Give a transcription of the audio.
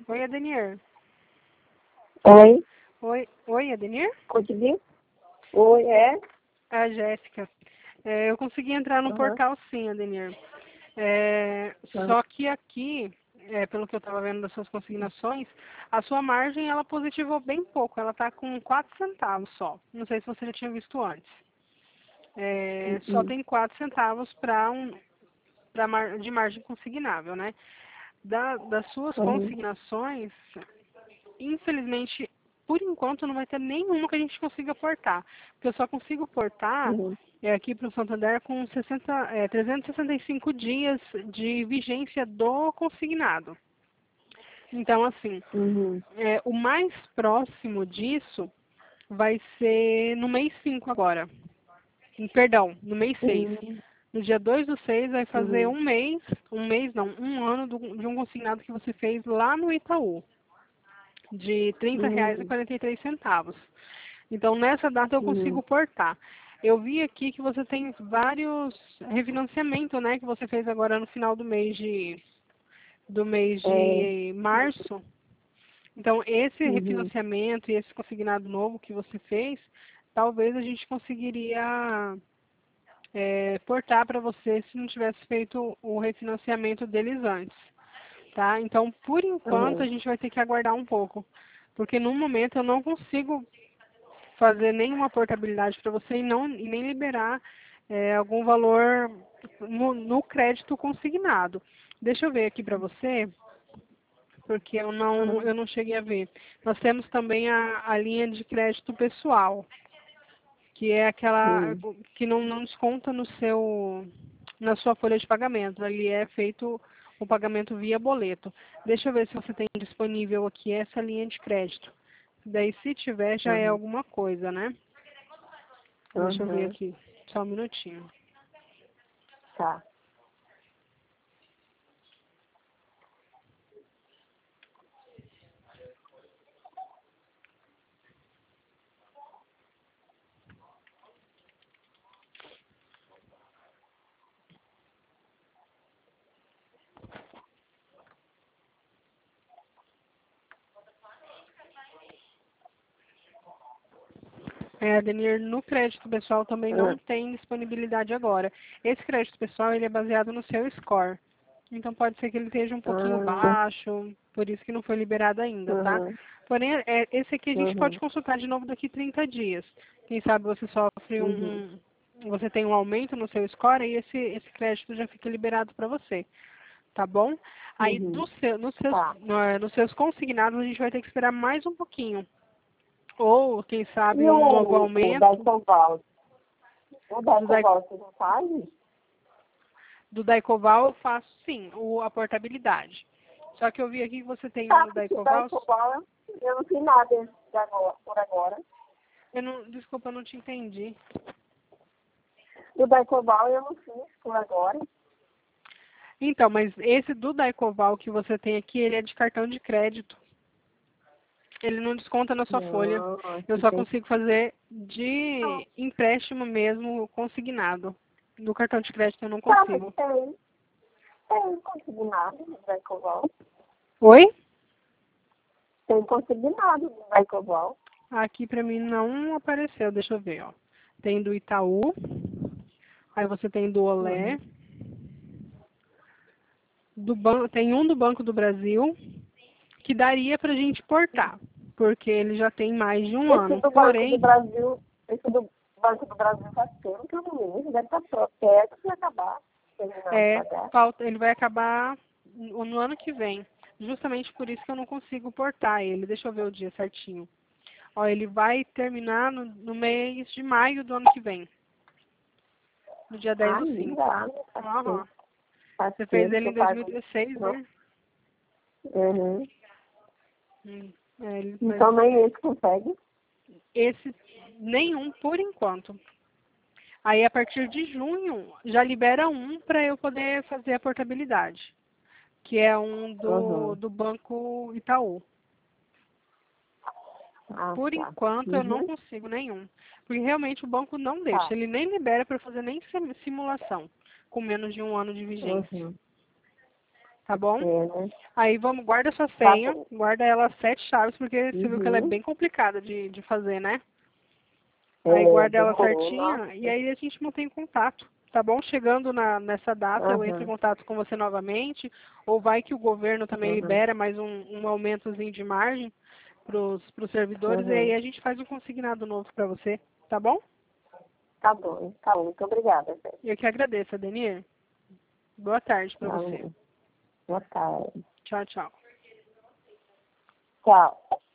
Oi, Adenir. Oi, Oi, Adenir? consegui? Oi, é? É a Jéssica. Eu consegui entrar no Aham, portal sim, Adenir. aham, Só que aqui, pelo que eu estava vendo das suas consignações, a sua margem ela positivou bem pouco. Ela está com 4 centavos só. Não sei se você já tinha visto antes. Só uhum, tem 4 centavos de margem consignável, né? Das suas uhum, consignações, infelizmente, por enquanto não vai ter nenhuma que a gente consiga portar. Porque eu só consigo portar uhum, aqui para o Santander com 365 dias de vigência do consignado. Então, assim, uhum, o mais próximo disso vai ser no mês 5 agora. Perdão, no mês 6. uhum, No dia 2/6 vai fazer uhum, um mês não, um ano de um consignado que você fez lá no Itaú, de uhum, R$ 30,43. Então, nessa data eu uhum, consigo portar. Eu vi aqui que você tem vários refinanciamentos, né, que você fez agora no final do mês é, de março. Então, esse uhum, refinanciamento e esse consignado novo que você fez, talvez a gente conseguiria portar para você se não tivesse feito o refinanciamento deles antes, tá? Então, por enquanto, a uhum, gente vai ter que aguardar um pouco, porque no momento eu não consigo fazer nenhuma portabilidade para você e nem liberar algum valor no crédito consignado. Deixa eu ver aqui para você, porque uhum, eu não cheguei a ver. Nós temos também a linha de crédito pessoal, que é aquela uhum. que não desconta na sua folha de pagamento. Ali é feito o pagamento via boleto. Deixa eu ver se você tem disponível aqui essa linha de crédito. Daí, se tiver, já é Uhum, alguma coisa, né? Deixa eu ver uhum, aqui. Só um minutinho. tá. Adenir, no crédito pessoal também não Uhum, tem disponibilidade agora. Esse crédito pessoal, ele é baseado no seu score. Então pode ser que ele esteja um pouquinho uhum, baixo, por isso que não foi liberado ainda, tá? uhum, Porém, esse aqui a gente pode uhum, consultar de novo daqui 30 dias. Quem sabe você sofre uhum, você tem um aumento no seu score e esse crédito já fica liberado para você, tá bom? Aí uhum, tá. nos seus consignados a gente vai ter que esperar mais um pouquinho. Ou, quem sabe, E um novo o da aumento. Ecoval? O da Do, Dai- Ecoval você não faz? do Daicoval eu faço sim, a portabilidade. Só que eu vi aqui que você tem um Tá, do porque o da Daicoval. Ecoval eu não fiz nada de agora, por agora. Desculpa, eu não te entendi. O da Ecoval eu não fiz por agora. Então, mas esse do Daicoval que você tem aqui, ele é de cartão de crédito. Ele não desconta na sua folha. Não, Eu aqui só tem. consigo fazer de empréstimo mesmo, consignado. Do cartão de crédito eu não Tá, mas consigo. tem consignado do da Ecoval. Oi? Tem consignado do da Ecoval. Aqui pra mim não apareceu, deixa eu ver, ó. Tem do Itaú, aí você tem do Olé, Uhum. tem um do Banco do Brasil, que daria pra gente portar, porque ele já tem mais de um Esse ano. do Banco do Porém, Brasil, esse do Banco do Brasil faz tempo que eu não vejo, deve estar perto de acabar, terminar de pagar. ele vai acabar no ano que vem. Justamente por isso que eu não consigo portar ele. Deixa eu ver o dia certinho. Ó, ele vai terminar no mês de maio do ano que vem, no dia 10 do 5. Ainda, Aham. faz Você fez tempo ele que em eu pago. 2016, Não. né? Uhum. Ele faz Então nem esse consegue. esse nenhum por enquanto. Aí a partir de junho já libera um para eu poder fazer a portabilidade, que é um Uhum. do Banco Itaú. Ah, Por tá. enquanto eu não Uhum. consigo nenhum, porque realmente o banco não deixa, Tá. ele nem libera para fazer nem simulação com menos de um ano de vigência, Uhum. tá bom? Né? Aí guarda sua Tá senha, bom. guarda ela 7 chaves, porque você viu que ela é Uhum. bem complicada de fazer, né? Aí guarda ela Demorou, certinha nossa. e aí a gente mantém contato, tá bom? Chegando nessa data, eu entro em Uhum. contato com você novamente, ou vai que o governo também Uhum. libera mais um aumentozinho de margem para os servidores, e aí Uhum. a gente faz um consignado novo para você, tá bom? Tá bom, muito obrigada, Zé. Eu que agradeço, Adenir. Boa tarde para você. Boa tarde. Tchau, tchau. Tchau.